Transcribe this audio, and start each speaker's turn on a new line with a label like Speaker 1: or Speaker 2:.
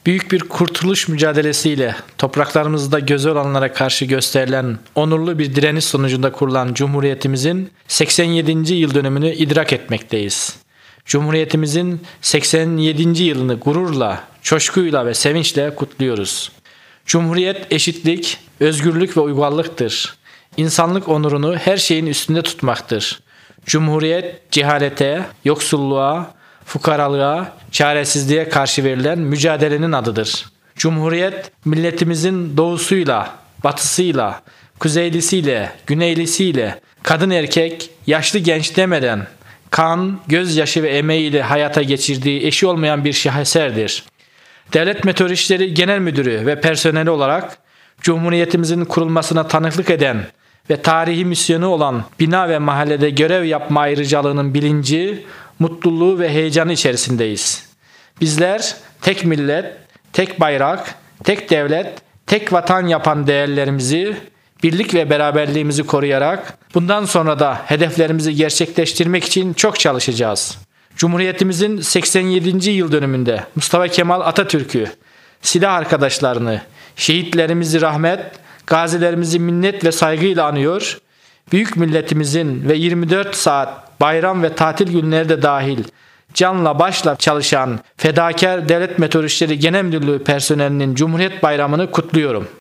Speaker 1: Büyük bir kurtuluş mücadelesiyle topraklarımızda gözü olanlara karşı gösterilen onurlu bir direniş sonucunda kurulan Cumhuriyetimizin 87. yıl dönümünü idrak etmekteyiz. Cumhuriyetimizin 87. yılını gururla, coşkuyla ve sevinçle kutluyoruz. Cumhuriyet eşitlik, özgürlük ve uygarlıktır. İnsanlık onurunu her şeyin üstünde tutmaktır. Cumhuriyet cehalete, yoksulluğa, fukaralığa, çaresizliğe karşı verilen mücadelenin adıdır. Cumhuriyet milletimizin doğusuyla, batısıyla, kuzeylisiyle, güneylisiyle, kadın erkek, yaşlı genç demeden kan, gözyaşı ve emeğiyle hayata geçirdiği eşi olmayan bir şaheserdir. Devlet Meteoroloji İşleri Genel Müdürü ve personeli olarak Cumhuriyetimizin kurulmasına tanıklık eden ve tarihi misyonu olan bina ve mahallede görev yapma ayrıcalığının bilinci, mutluluğu ve heyecanı içerisindeyiz. Bizler tek millet, tek bayrak, tek devlet, tek vatan yapan değerlerimizi, birlik ve beraberliğimizi koruyarak bundan sonra da hedeflerimizi gerçekleştirmek için çok çalışacağız. Cumhuriyetimizin 87. yıl dönümünde Mustafa Kemal Atatürk'ü, silah arkadaşlarını, şehitlerimizi rahmet, gazilerimizi minnet ve saygıyla anıyor, büyük milletimizin ve 24 saat bayram ve tatil günleri de dahil canla başla çalışan fedakar Devlet Meteoroloji İşleri Genel Müdürlüğü personelinin Cumhuriyet Bayramı'nı kutluyorum.